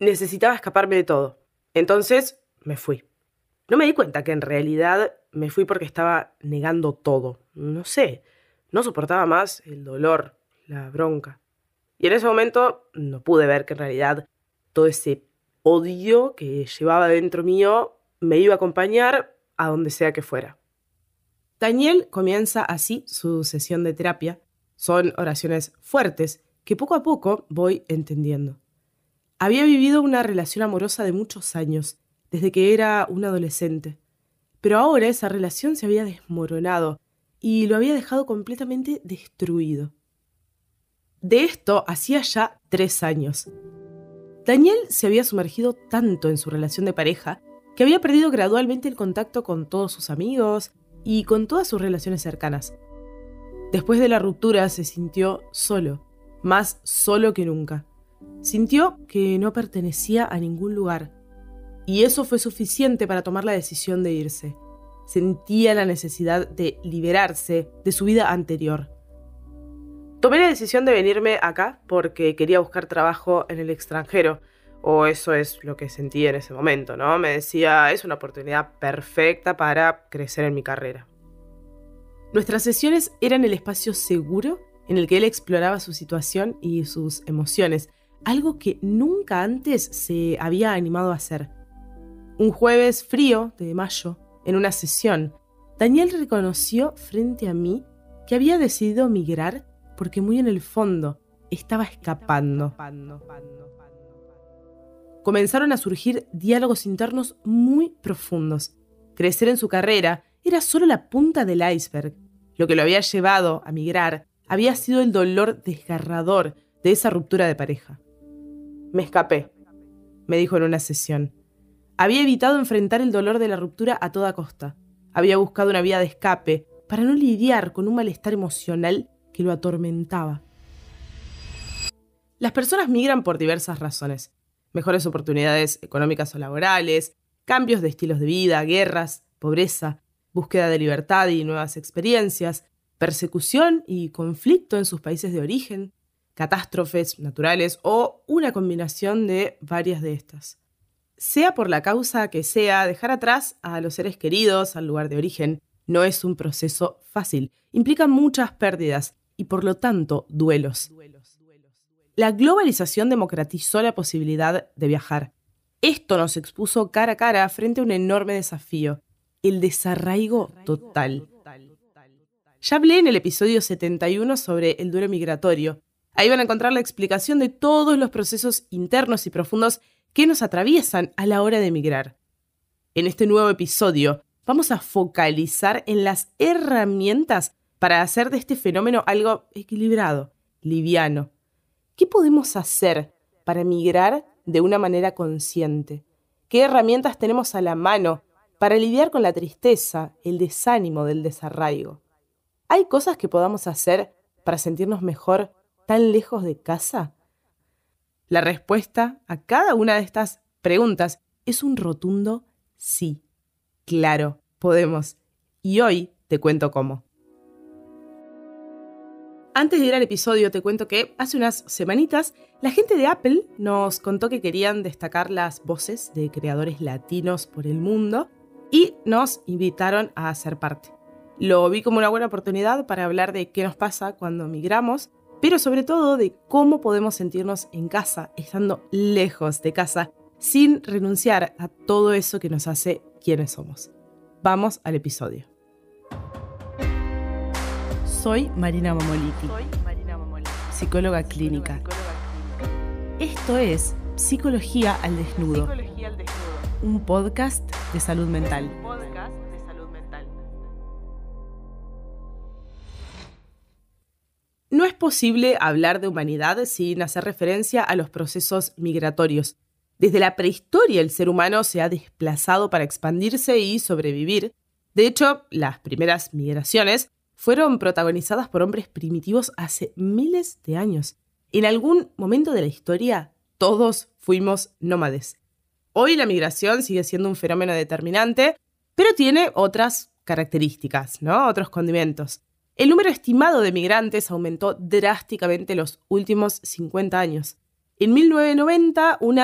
Necesitaba escaparme de todo. Entonces me fui. No me di cuenta que en realidad me fui porque estaba negando todo. No sé, no soportaba más el dolor, la bronca. Y en ese momento no pude ver que en realidad todo ese odio que llevaba dentro mío me iba a acompañar a donde sea que fuera. Daniel comienza así su sesión de terapia. Son oraciones fuertes que poco a poco voy entendiendo. Había vivido una relación amorosa de muchos años, desde que era un adolescente. Pero ahora esa relación se había desmoronado y lo había dejado completamente destruido. De esto hacía ya 3 años. Daniel se había sumergido tanto en su relación de pareja que había perdido gradualmente el contacto con todos sus amigos y con todas sus relaciones cercanas. Después de la ruptura se sintió solo, más solo que nunca. Sintió que no pertenecía a ningún lugar. Y eso fue suficiente para tomar la decisión de irse. Sentía la necesidad de liberarse de su vida anterior. Tomé la decisión de venirme acá porque quería buscar trabajo en el extranjero. O eso es lo que sentí en ese momento, ¿no? Me decía, es una oportunidad perfecta para crecer en mi carrera. Nuestras sesiones eran el espacio seguro en el que él exploraba su situación y sus emociones, algo que nunca antes se había animado a hacer. Un jueves frío de mayo, en una sesión, Daniel reconoció frente a mí que había decidido migrar porque muy en el fondo estaba escapando. Comenzaron a surgir diálogos internos muy profundos. Crecer en su carrera era solo la punta del iceberg. Lo que lo había llevado a migrar había sido el dolor desgarrador de esa ruptura de pareja. Me escapé, me dijo en una sesión. Había evitado enfrentar el dolor de la ruptura a toda costa. Había buscado una vía de escape para no lidiar con un malestar emocional que lo atormentaba. Las personas migran por diversas razones. Mejores oportunidades económicas o laborales, cambios de estilos de vida, guerras, pobreza, búsqueda de libertad y nuevas experiencias, persecución y conflicto en sus países de origen, catástrofes naturales o una combinación de varias de estas. Sea por la causa que sea, dejar atrás a los seres queridos, al lugar de origen, no es un proceso fácil. Implica muchas pérdidas y, por lo tanto, duelos. La globalización democratizó la posibilidad de viajar. Esto nos expuso cara a cara frente a un enorme desafío, el desarraigo total. Ya hablé en el episodio 71 sobre el duelo migratorio. Ahí van a encontrar la explicación de todos los procesos internos y profundos que nos atraviesan a la hora de migrar. En este nuevo episodio vamos a focalizar en las herramientas para hacer de este fenómeno algo equilibrado, liviano. ¿Qué podemos hacer para migrar de una manera consciente? ¿Qué herramientas tenemos a la mano para lidiar con la tristeza, el desánimo del desarraigo? ¿Hay cosas que podamos hacer para sentirnos mejor tan lejos de casa? La respuesta a cada una de estas preguntas es un rotundo sí. Claro, podemos. Y hoy te cuento cómo. Antes de ir al episodio, te cuento que hace unas semanitas la gente de Apple nos contó que querían destacar las voces de creadores latinos por el mundo y nos invitaron a ser parte. Lo vi como una buena oportunidad para hablar de qué nos pasa cuando migramos, pero sobre todo de cómo podemos sentirnos en casa, estando lejos de casa, sin renunciar a todo eso que nos hace quienes somos. Vamos al episodio. Soy Marina Momoliti, psicóloga clínica. Esto es Psicología al Desnudo, un podcast de salud mental. No es posible hablar de humanidad sin hacer referencia a los procesos migratorios. Desde la prehistoria el ser humano se ha desplazado para expandirse y sobrevivir. De hecho, las primeras migraciones fueron protagonizadas por hombres primitivos hace miles de años. En algún momento de la historia, todos fuimos nómades. Hoy la migración sigue siendo un fenómeno determinante, pero tiene otras características, ¿no? Otros condimentos. El número estimado de migrantes aumentó drásticamente los últimos 50 años. En 1990, unas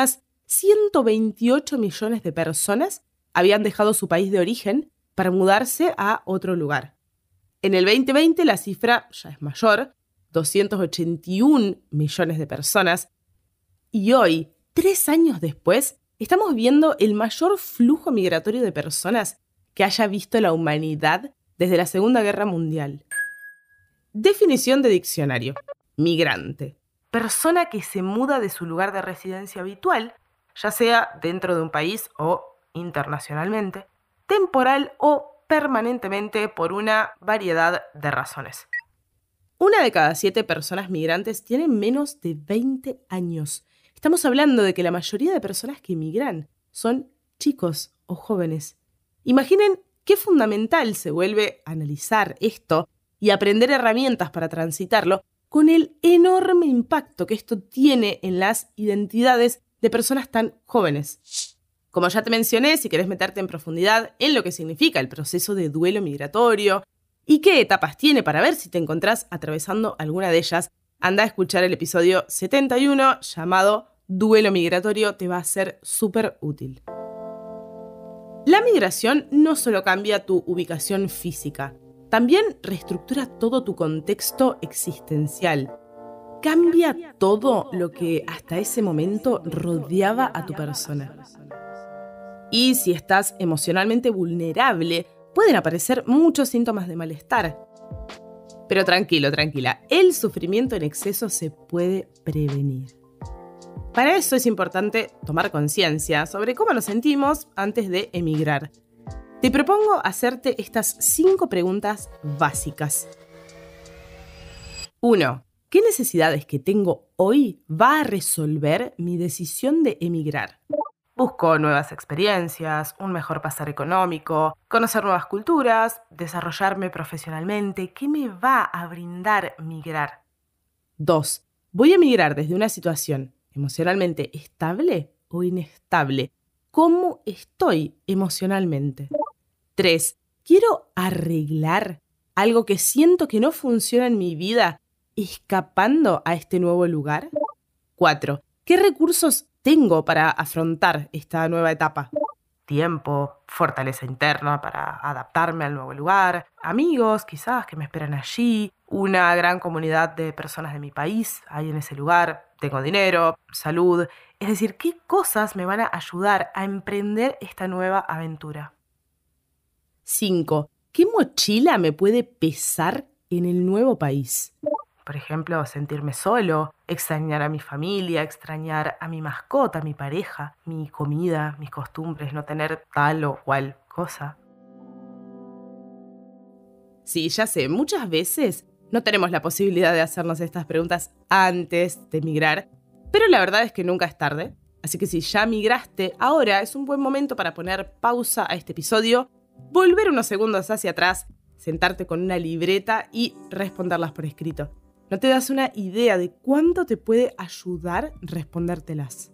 128 millones de personas habían dejado su país de origen para mudarse a otro lugar. En el 2020 la cifra ya es mayor, 281 millones de personas, y hoy, 3 años después, estamos viendo el mayor flujo migratorio de personas que haya visto la humanidad desde la Segunda Guerra Mundial. Definición de diccionario: migrante. Persona que se muda de su lugar de residencia habitual, ya sea dentro de un país o internacionalmente, temporal o permanentemente por una variedad de razones. 1 de cada 7 personas migrantes tiene menos de 20 años. Estamos hablando de que la mayoría de personas que migran son chicos o jóvenes. Imaginen qué fundamental se vuelve analizar esto y aprender herramientas para transitarlo con el enorme impacto que esto tiene en las identidades de personas tan jóvenes. Como ya te mencioné, si querés meterte en profundidad en lo que significa el proceso de duelo migratorio y qué etapas tiene para ver si te encontrás atravesando alguna de ellas, anda a escuchar el episodio 71 llamado Duelo Migratorio, te va a ser súper útil. La migración no solo cambia tu ubicación física, también reestructura todo tu contexto existencial. Cambia todo lo que hasta ese momento rodeaba a tu persona. Y si estás emocionalmente vulnerable, pueden aparecer muchos síntomas de malestar. Pero tranquilo, tranquila, el sufrimiento en exceso se puede prevenir. Para eso es importante tomar conciencia sobre cómo nos sentimos antes de emigrar. Te propongo hacerte estas 5 preguntas básicas. 1. ¿Qué necesidades que tengo hoy va a resolver mi decisión de emigrar? Busco nuevas experiencias, un mejor pasar económico, conocer nuevas culturas, desarrollarme profesionalmente. ¿Qué me va a brindar migrar? 2. ¿Voy a migrar desde una situación emocionalmente estable o inestable? ¿Cómo estoy emocionalmente? 3. ¿Quiero arreglar algo que siento que no funciona en mi vida escapando a este nuevo lugar? 4. ¿Qué recursos tengo para afrontar esta nueva etapa? Tiempo, fortaleza interna para adaptarme al nuevo lugar, amigos quizás que me esperan allí, una gran comunidad de personas de mi país ahí en ese lugar, tengo dinero, salud. Es decir, ¿qué cosas me van a ayudar a emprender esta nueva aventura? 5. ¿Qué mochila me puede pesar en el nuevo país? Por ejemplo, sentirme solo, extrañar a mi familia, extrañar a mi mascota, a mi pareja, mi comida, mis costumbres, no tener tal o cual cosa. Sí, ya sé, muchas veces no tenemos la posibilidad de hacernos estas preguntas antes de emigrar, pero la verdad es que nunca es tarde. Así que si ya migraste, ahora es un buen momento para poner pausa a este episodio, volver unos segundos hacia atrás, sentarte con una libreta y responderlas por escrito. No te das una idea de cuánto te puede ayudar respondértelas.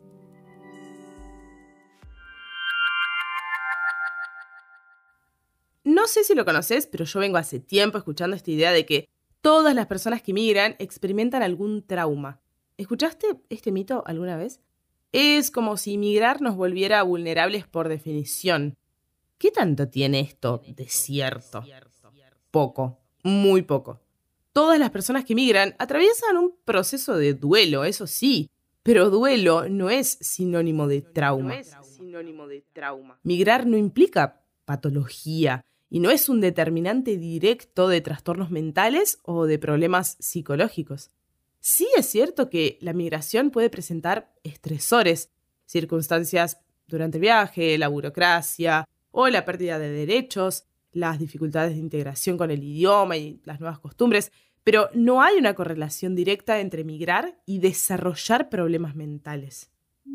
No sé si lo conoces, pero yo vengo hace tiempo escuchando esta idea de que todas las personas que migran experimentan algún trauma. ¿Escuchaste este mito alguna vez? Es como si migrar nos volviera vulnerables por definición. ¿Qué tanto tiene esto de cierto? Poco, muy poco. Todas las personas que migran atraviesan un proceso de duelo, eso sí, pero duelo no es sinónimo de trauma. Migrar no implica patología y no es un determinante directo de trastornos mentales o de problemas psicológicos. Sí es cierto que la migración puede presentar estresores, circunstancias durante el viaje, la burocracia o la pérdida de derechos, las dificultades de integración con el idioma y las nuevas costumbres, pero no hay una correlación directa entre migrar y desarrollar problemas mentales.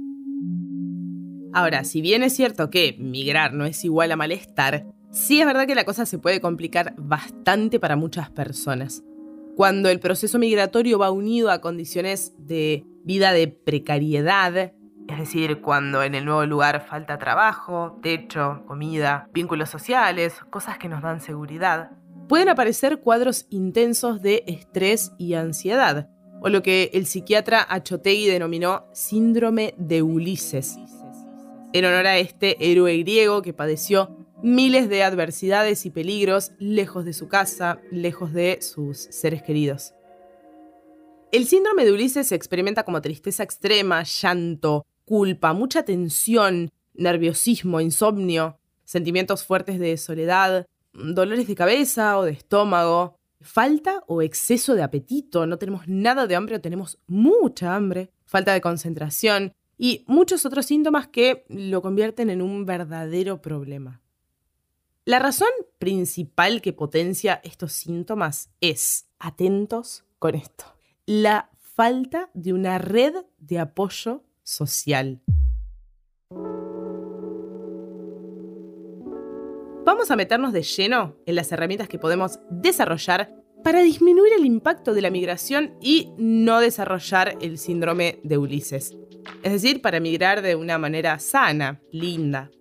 Ahora, si bien es cierto que migrar no es igual a malestar, sí es verdad que la cosa se puede complicar bastante para muchas personas. Cuando el proceso migratorio va unido a condiciones de vida de precariedad, es decir, cuando en el nuevo lugar falta trabajo, techo, comida, vínculos sociales, cosas que nos dan seguridad, pueden aparecer cuadros intensos de estrés y ansiedad. o lo que el psiquiatra Achotegui denominó síndrome de Ulises, en honor a este héroe griego que padeció miles de adversidades y peligros lejos de su casa, lejos de sus seres queridos. El síndrome de Ulises se experimenta como tristeza extrema, llanto, culpa, mucha tensión, nerviosismo, insomnio, sentimientos fuertes de soledad, dolores de cabeza o de estómago, falta o exceso de apetito, no tenemos nada de hambre o tenemos mucha hambre, falta de concentración y muchos otros síntomas que lo convierten en un verdadero problema. La razón principal que potencia estos síntomas es, atentos con esto, la falta de una red de apoyo social. Vamos a meternos de lleno en las herramientas que podemos desarrollar para disminuir el impacto de la migración y no desarrollar el síndrome de Ulises. Es decir, para migrar de una manera sana, linda.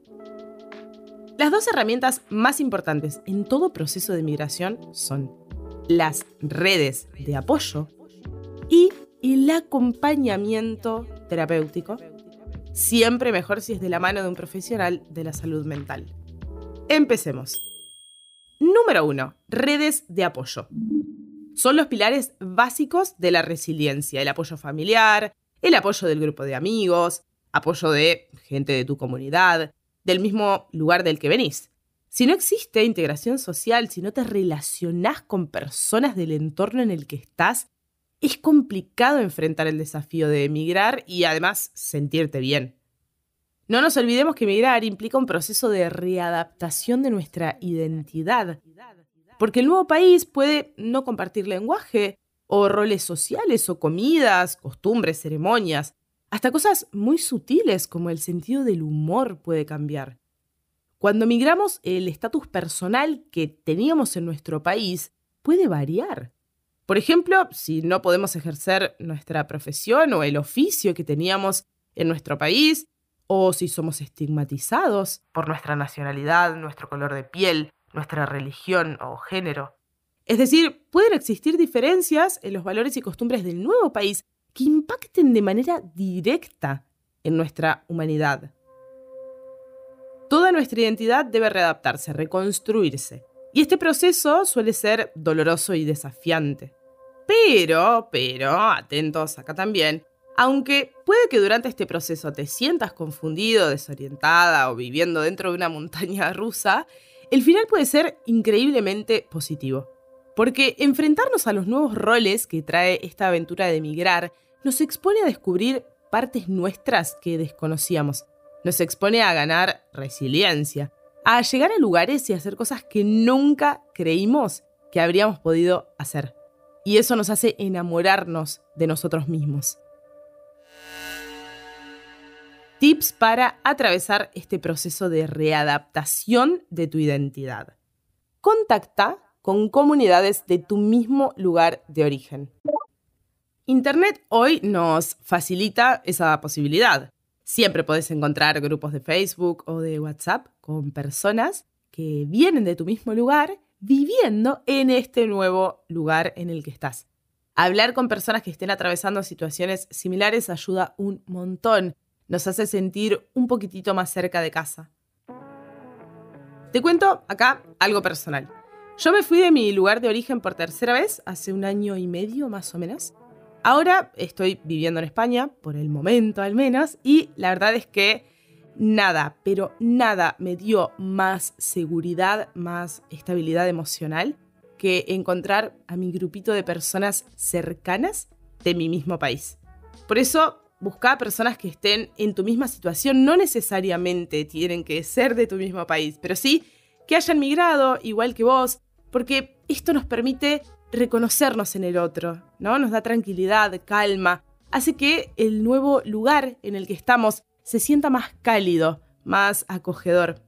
Las dos herramientas más importantes en todo proceso de migración son las redes de apoyo y el acompañamiento terapéutico, siempre mejor si es de la mano de un profesional de la salud mental. Empecemos. Número 1. Redes de apoyo. Son los pilares básicos de la resiliencia, el apoyo familiar, el apoyo del grupo de amigos, apoyo de gente de tu comunidad, del mismo lugar del que venís. Si no existe integración social, si no te relacionás con personas del entorno en el que estás, es complicado enfrentar el desafío de emigrar y además sentirte bien. No nos olvidemos que emigrar implica un proceso de readaptación de nuestra identidad, porque el nuevo país puede no compartir lenguaje, o roles sociales, o comidas, costumbres, ceremonias, hasta cosas muy sutiles como el sentido del humor puede cambiar. Cuando migramos, el estatus personal que teníamos en nuestro país puede variar. Por ejemplo, si no podemos ejercer nuestra profesión o el oficio que teníamos en nuestro país, o si somos estigmatizados por nuestra nacionalidad, nuestro color de piel, nuestra religión o género. Es decir, pueden existir diferencias en los valores y costumbres del nuevo país que impacten de manera directa en nuestra humanidad. Toda nuestra identidad debe readaptarse, reconstruirse. Y este proceso suele ser doloroso y desafiante. Pero, atentos acá también, aunque puede que durante este proceso te sientas confundido, desorientada o viviendo dentro de una montaña rusa, el final puede ser increíblemente positivo. Porque enfrentarnos a los nuevos roles que trae esta aventura de emigrar nos expone a descubrir partes nuestras que desconocíamos. Nos expone a ganar resiliencia, a llegar a lugares y hacer cosas que nunca creímos que habríamos podido hacer. Y eso nos hace enamorarnos de nosotros mismos. Tips para atravesar este proceso de readaptación de tu identidad. Contacta con comunidades de tu mismo lugar de origen. Internet hoy nos facilita esa posibilidad. Siempre podés encontrar grupos de Facebook o de WhatsApp con personas que vienen de tu mismo lugar viviendo en este nuevo lugar en el que estás. Hablar con personas que estén atravesando situaciones similares ayuda un montón. Nos hace sentir un poquitito más cerca de casa. Te cuento acá algo personal. Yo me fui de mi lugar de origen por tercera vez hace 1 año y medio más o menos. Ahora estoy viviendo en España, por el momento al menos, y la verdad es que nada, pero nada me dio más seguridad, más estabilidad emocional que encontrar a mi grupito de personas cercanas de mi mismo país. Por eso, busca personas que estén en tu misma situación, no necesariamente tienen que ser de tu mismo país, pero sí que hayan migrado igual que vos, porque esto nos permite reconocernos en el otro, ¿no? Nos da tranquilidad, calma, hace que el nuevo lugar en el que estamos se sienta más cálido, más acogedor.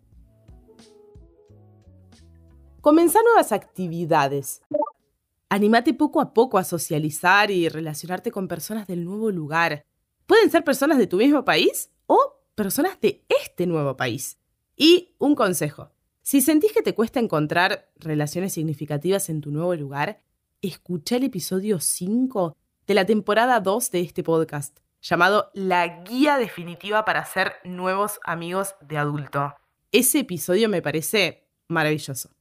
Comenzá nuevas actividades. Anímate poco a poco a socializar y relacionarte con personas del nuevo lugar. Pueden ser personas de tu mismo país o personas de este nuevo país. Y un consejo. Si sentís que te cuesta encontrar relaciones significativas en tu nuevo lugar, escucha el episodio 5 de la temporada 2 de este podcast, llamado La Guía Definitiva para Hacer Nuevos Amigos de Adulto. Ese episodio me parece maravilloso.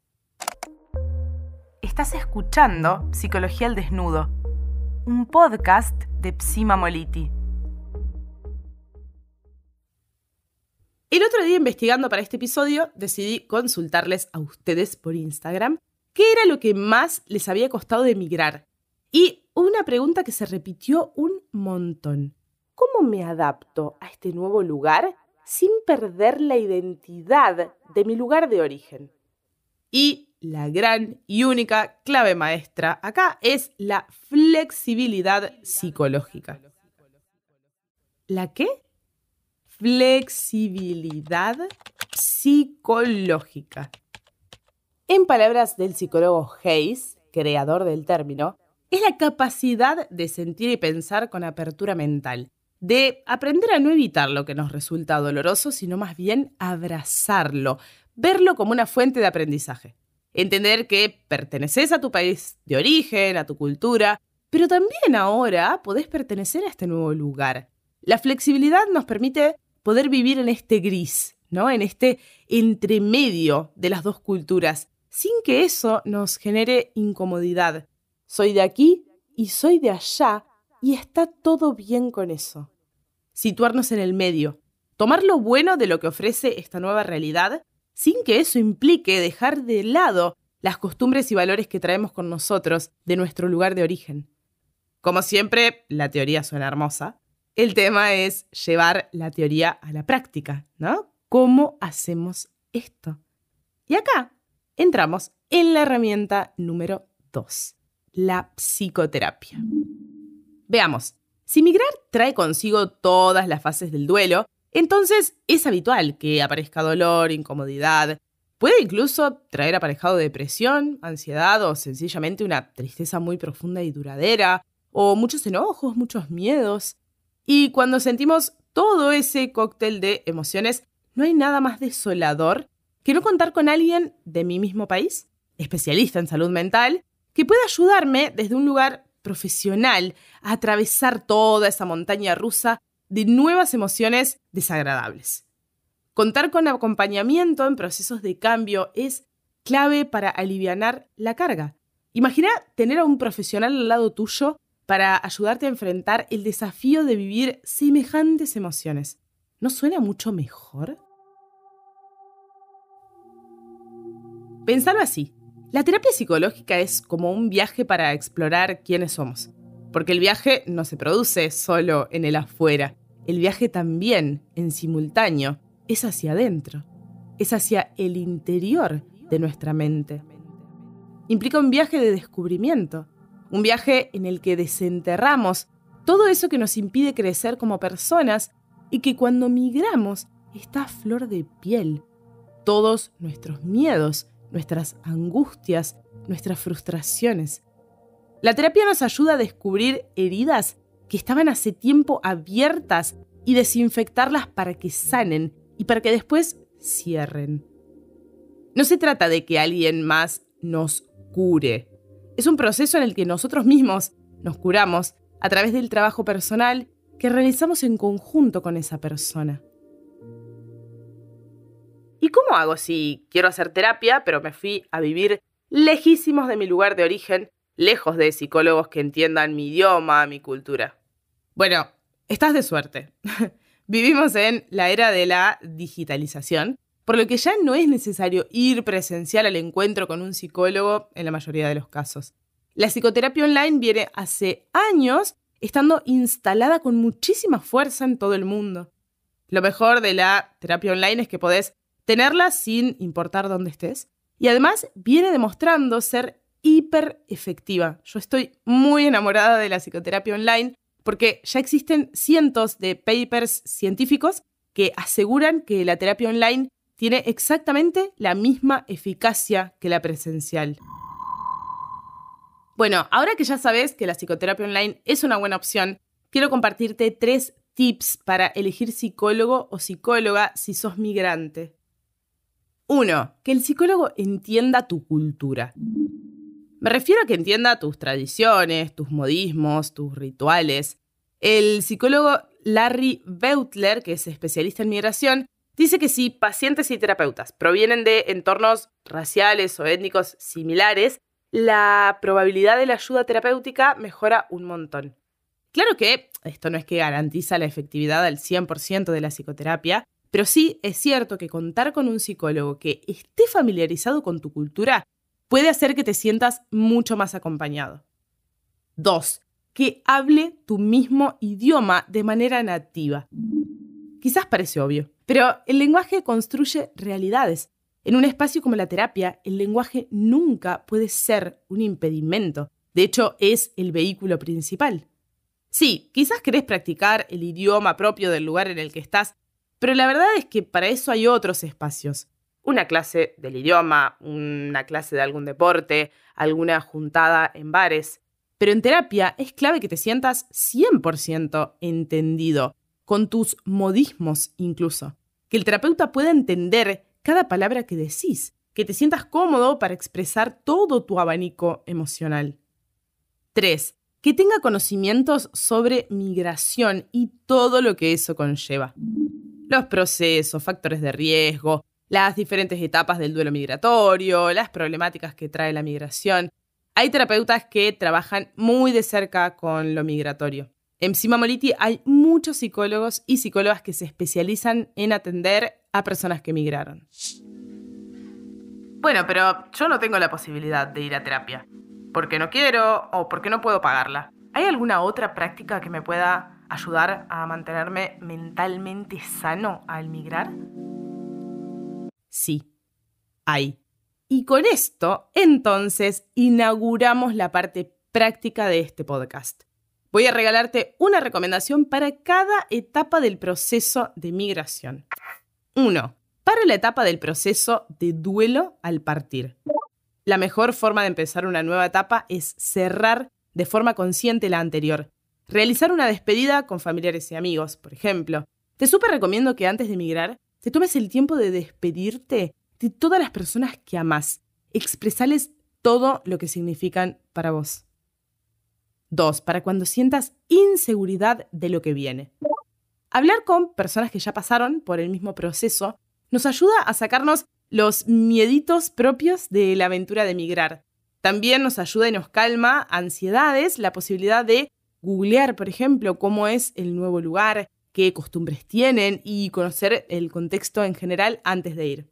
Estás escuchando Psicología al Desnudo, un podcast de Psima Moliti. El otro día, investigando para este episodio, decidí consultarles a ustedes por Instagram qué era lo que más les había costado de emigrar. Y una pregunta que se repitió un montón. ¿Cómo me adapto a este nuevo lugar sin perder la identidad de mi lugar de origen? Y la gran y única clave maestra acá es la flexibilidad psicológica. ¿La qué? Flexibilidad psicológica. En palabras del psicólogo Hayes, creador del término, es la capacidad de sentir y pensar con apertura mental, de aprender a no evitar lo que nos resulta doloroso, sino más bien abrazarlo, verlo como una fuente de aprendizaje. Entender que perteneces a tu país de origen, a tu cultura, pero también ahora podés pertenecer a este nuevo lugar. La flexibilidad nos permite poder vivir en este gris, ¿no? En este entremedio de las dos culturas, sin que eso nos genere incomodidad. Soy de aquí y soy de allá y está todo bien con eso. Situarnos en el medio, tomar lo bueno de lo que ofrece esta nueva realidad, sin que eso implique dejar de lado las costumbres y valores que traemos con nosotros de nuestro lugar de origen. Como siempre, la teoría suena hermosa. El tema es llevar la teoría a la práctica, ¿no? ¿Cómo hacemos esto? Y acá entramos en la herramienta número 2, la psicoterapia. Veamos, si migrar trae consigo todas las fases del duelo, entonces es habitual que aparezca dolor, incomodidad. Puede incluso traer aparejado depresión, ansiedad o sencillamente una tristeza muy profunda y duradera, o muchos enojos, muchos miedos. Y cuando sentimos todo ese cóctel de emociones, no hay nada más desolador que no contar con alguien de mi mismo país, especialista en salud mental, que pueda ayudarme desde un lugar profesional a atravesar toda esa montaña rusa de nuevas emociones desagradables. Contar con acompañamiento en procesos de cambio es clave para alivianar la carga. Imagina tener a un profesional al lado tuyo para ayudarte a enfrentar el desafío de vivir semejantes emociones. ¿No suena mucho mejor? Pensalo así. La terapia psicológica es como un viaje para explorar quiénes somos. Porque el viaje no se produce solo en el afuera. El viaje también, en simultáneo, es hacia adentro. Es hacia el interior de nuestra mente. Implica un viaje de descubrimiento. Un viaje en el que desenterramos todo eso que nos impide crecer como personas y que cuando migramos está a flor de piel. Todos nuestros miedos, nuestras angustias, nuestras frustraciones. La terapia nos ayuda a descubrir heridas que estaban hace tiempo abiertas y desinfectarlas para que sanen y para que después cierren. No se trata de que alguien más nos cure. Es un proceso en el que nosotros mismos nos curamos a través del trabajo personal que realizamos en conjunto con esa persona. ¿Y cómo hago si quiero hacer terapia, pero me fui a vivir lejísimos de mi lugar de origen, lejos de psicólogos que entiendan mi idioma, mi cultura? Bueno, estás de suerte. Vivimos en la era de la digitalización, por lo que ya no es necesario ir presencial al encuentro con un psicólogo en la mayoría de los casos. La psicoterapia online viene hace años estando instalada con muchísima fuerza en todo el mundo. Lo mejor de la terapia online es que podés tenerla sin importar dónde estés. Y además viene demostrando ser hiper efectiva. Yo estoy muy enamorada de la psicoterapia online porque ya existen cientos de papers científicos que aseguran que la terapia online tiene exactamente la misma eficacia que la presencial. Bueno, ahora que ya sabes que la psicoterapia online es una buena opción, quiero compartirte 3 tips para elegir psicólogo o psicóloga si sos migrante. 1. Que el psicólogo entienda tu cultura. Me refiero a que entienda tus tradiciones, tus modismos, tus rituales. El psicólogo Larry Beutler, que es especialista en migración, dice que si pacientes y terapeutas provienen de entornos raciales o étnicos similares, la probabilidad de la ayuda terapéutica mejora un montón. Claro que esto no es que garantiza la efectividad al 100% de la psicoterapia, pero sí es cierto que contar con un psicólogo que esté familiarizado con tu cultura puede hacer que te sientas mucho más acompañado. 2. Que hable tu mismo idioma de manera nativa. Quizás parece obvio, pero el lenguaje construye realidades. En un espacio como la terapia, el lenguaje nunca puede ser un impedimento. De hecho, es el vehículo principal. Sí, quizás querés practicar el idioma propio del lugar en el que estás, pero la verdad es que para eso hay otros espacios. Una clase del idioma, una clase de algún deporte, alguna juntada en bares. Pero en terapia es clave que te sientas 100% entendido, con tus modismos incluso. Que el terapeuta pueda entender cada palabra que decís, que te sientas cómodo para expresar todo tu abanico emocional. 3. Que tenga conocimientos sobre migración y todo lo que eso conlleva. Los procesos, factores de riesgo, las diferentes etapas del duelo migratorio, las problemáticas que trae la migración. Hay terapeutas que trabajan muy de cerca con lo migratorio. En Sima Moliti hay muchos psicólogos y psicólogas que se especializan en atender a personas que migraron. Bueno, pero yo no tengo la posibilidad de ir a terapia. Porque no quiero o porque no puedo pagarla. ¿Hay alguna otra práctica que me pueda ayudar a mantenerme mentalmente sano al migrar? Sí, hay. Y con esto, entonces, inauguramos la parte práctica de este podcast. Voy a regalarte una recomendación para cada etapa del proceso de migración. 1. Para la etapa del proceso de duelo al partir. La mejor forma de empezar una nueva etapa es cerrar de forma consciente la anterior. Realizar una despedida con familiares y amigos, por ejemplo. Te súper recomiendo que antes de emigrar te tomes el tiempo de despedirte de todas las personas que amás. Expresales todo lo que significan para vos. 2. Para cuando sientas inseguridad de lo que viene. Hablar con personas que ya pasaron por el mismo proceso nos ayuda a sacarnos los mieditos propios de la aventura de migrar. También nos ayuda y nos calma ansiedades la posibilidad de googlear, por ejemplo, cómo es el nuevo lugar, qué costumbres tienen y conocer el contexto en general antes de ir.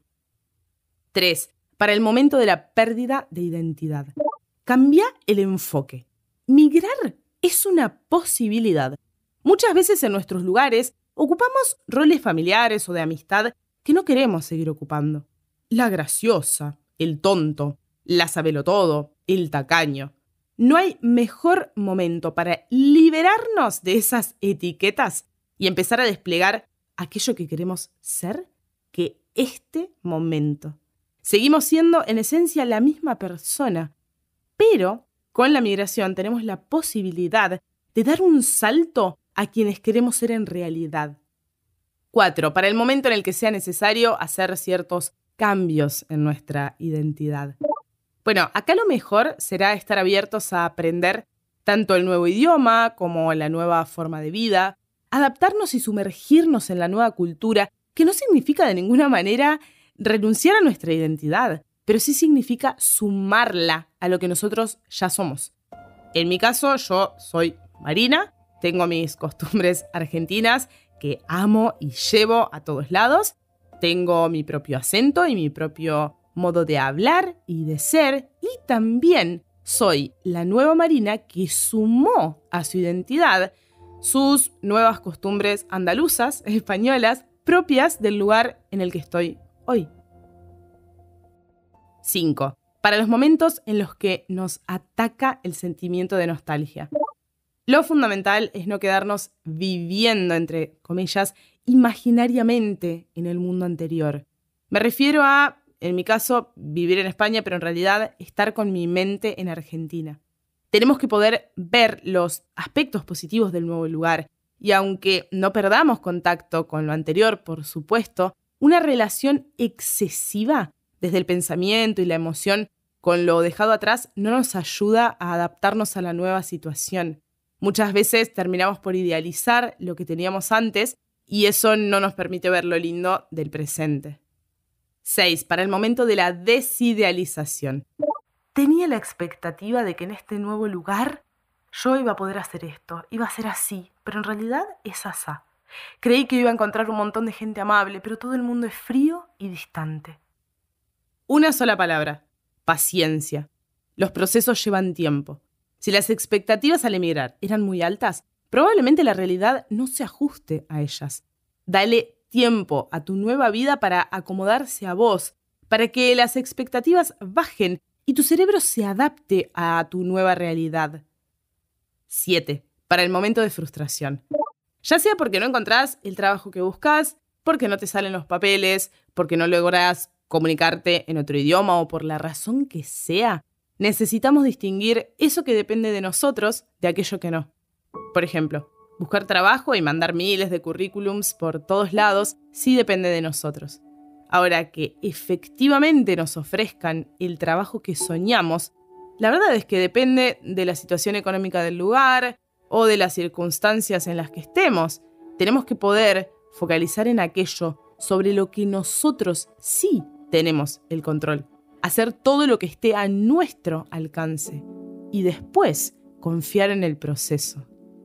3. Para el momento de la pérdida de identidad. Cambia el enfoque. Migrar es una posibilidad. Muchas veces en nuestros lugares ocupamos roles familiares o de amistad que no queremos seguir ocupando. La graciosa, el tonto, la sabelotodo, el tacaño. No hay mejor momento para liberarnos de esas etiquetas y empezar a desplegar aquello que queremos ser que este momento. Seguimos siendo en esencia la misma persona, pero con la migración tenemos la posibilidad de dar un salto a quienes queremos ser en realidad. 4. Para el momento en el que sea necesario hacer ciertos cambios en nuestra identidad. Bueno, acá lo mejor será estar abiertos a aprender tanto el nuevo idioma como la nueva forma de vida, adaptarnos y sumergirnos en la nueva cultura, que no significa de ninguna manera renunciar a nuestra identidad, pero sí significa sumarla a lo que nosotros ya somos. En mi caso, yo soy Marina, tengo mis costumbres argentinas que amo y llevo a todos lados. Tengo mi propio acento y mi propio modo de hablar y de ser. Y también soy la nueva Marina que sumó a su identidad sus nuevas costumbres andaluzas, españolas, propias del lugar en el que estoy hoy. 5. Para los momentos en los que nos ataca el sentimiento de nostalgia. Lo fundamental es no quedarnos viviendo, entre comillas, imaginariamente en el mundo anterior. Me refiero a, en mi caso, vivir en España, pero en realidad estar con mi mente en Argentina. Tenemos que poder ver los aspectos positivos del nuevo lugar y aunque no perdamos contacto con lo anterior, por supuesto, una relación excesiva desde el pensamiento y la emoción con lo dejado atrás no nos ayuda a adaptarnos a la nueva situación. Muchas veces terminamos por idealizar lo que teníamos antes y eso no nos permite ver lo lindo del presente. 6. Para el momento de la desidealización. Tenía la expectativa de que en este nuevo lugar yo iba a poder hacer esto, iba a ser así, pero en realidad es asá. Creí que iba a encontrar un montón de gente amable, pero todo el mundo es frío y distante. Una sola palabra: paciencia. Los procesos llevan tiempo. Si las expectativas al emigrar eran muy altas, probablemente la realidad no se ajuste a ellas. Dale tiempo a tu nueva vida para acomodarse a vos, para que las expectativas bajen y tu cerebro se adapte a tu nueva realidad. 7. Para el momento de frustración. Ya sea porque no encontrás el trabajo que buscas, porque no te salen los papeles, porque no lográs comunicarte en otro idioma o por la razón que sea, necesitamos distinguir eso que depende de nosotros de aquello que no. Por ejemplo, buscar trabajo y mandar miles de currículums por todos lados sí depende de nosotros. Ahora, que efectivamente nos ofrezcan el trabajo que soñamos, la verdad es que depende de la situación económica del lugar o de las circunstancias en las que estemos. Tenemos que poder focalizar en aquello sobre lo que nosotros sí tenemos el control. Hacer todo lo que esté a nuestro alcance y después confiar en el proceso.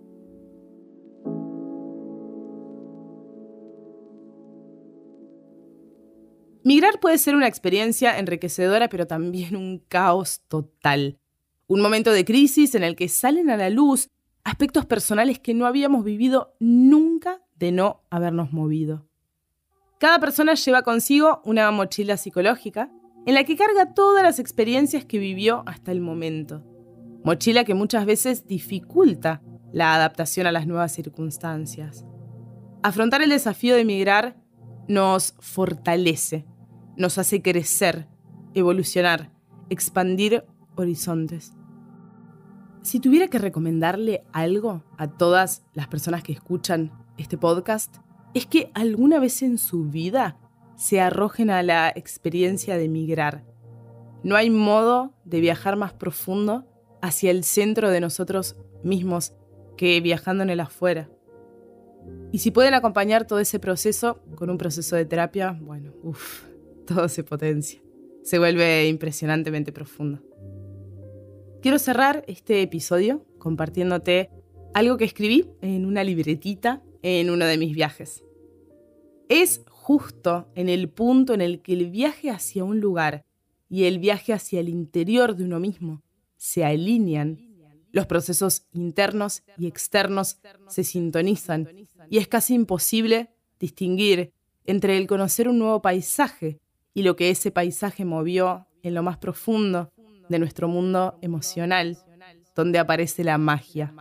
Migrar puede ser una experiencia enriquecedora, pero también un caos total. Un momento de crisis en el que salen a la luz aspectos personales que no habíamos vivido nunca de no habernos movido. Cada persona lleva consigo una mochila psicológica en la que carga todas las experiencias que vivió hasta el momento. Mochila que muchas veces dificulta la adaptación a las nuevas circunstancias. Afrontar el desafío de emigrar nos fortalece, nos hace crecer, evolucionar, expandir horizontes. Si tuviera que recomendarle algo a todas las personas que escuchan este podcast, es que alguna vez en su vida se arrojen a la experiencia de emigrar. No hay modo de viajar más profundo hacia el centro de nosotros mismos que viajando en el afuera. Y si pueden acompañar todo ese proceso con un proceso de terapia, bueno, todo se potencia. Se vuelve impresionantemente profundo. Quiero cerrar este episodio compartiéndote algo que escribí en una libretita en uno de mis viajes. Es justo en el punto en el que el viaje hacia un lugar y el viaje hacia el interior de uno mismo se alinean. Los procesos internos y externos se sintonizan y es casi imposible distinguir entre el conocer un nuevo paisaje y lo que ese paisaje movió en lo más profundo de nuestro mundo emocional, donde aparece la magia.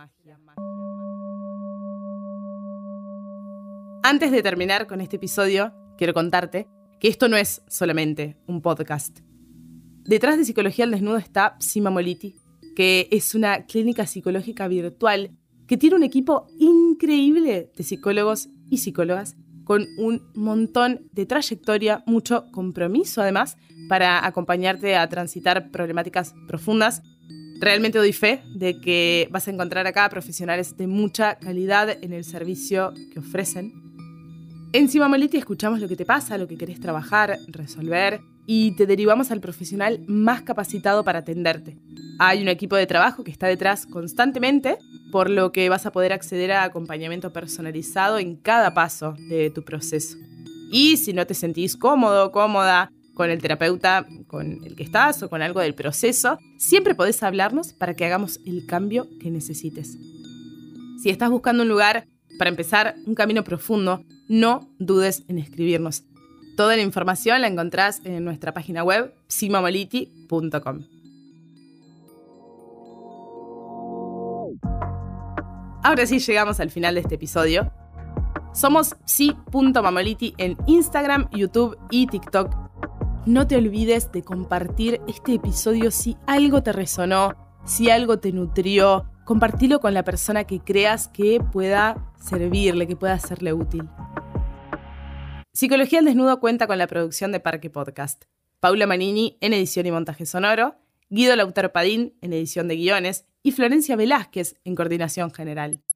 Antes de terminar con este episodio, quiero contarte que esto no es solamente un podcast. Detrás de Psicología al Desnudo está Sima Moliti, que es una clínica psicológica virtual que tiene un equipo increíble de psicólogos y psicólogas con un montón de trayectoria, mucho compromiso además, para acompañarte a transitar problemáticas profundas. Realmente doy fe de que vas a encontrar acá profesionales de mucha calidad en el servicio que ofrecen. En Sima Moliti escuchamos lo que te pasa, lo que querés trabajar, resolver y te derivamos al profesional más capacitado para atenderte. Hay un equipo de trabajo que está detrás constantemente, por lo que vas a poder acceder a acompañamiento personalizado en cada paso de tu proceso. Y si no te sentís cómodo, cómoda con el terapeuta con el que estás o con algo del proceso, siempre podés hablarnos para que hagamos el cambio que necesites. Si estás buscando un lugar para empezar un camino profundo, no dudes en escribirnos. Toda la información la encontrás en nuestra página web simamoliti.com. Ahora sí llegamos al final de este episodio. Somos psi.mamoliti en Instagram, YouTube y TikTok. No te olvides de compartir este episodio si algo te resonó, si algo te nutrió. Compartilo con la persona que creas que pueda servirle, que pueda serle útil. Psicología al Desnudo cuenta con la producción de Parque Podcast. Paula Manini en edición y montaje sonoro Guido Lautaro Padín en edición de guiones y Florencia Velázquez en coordinación general.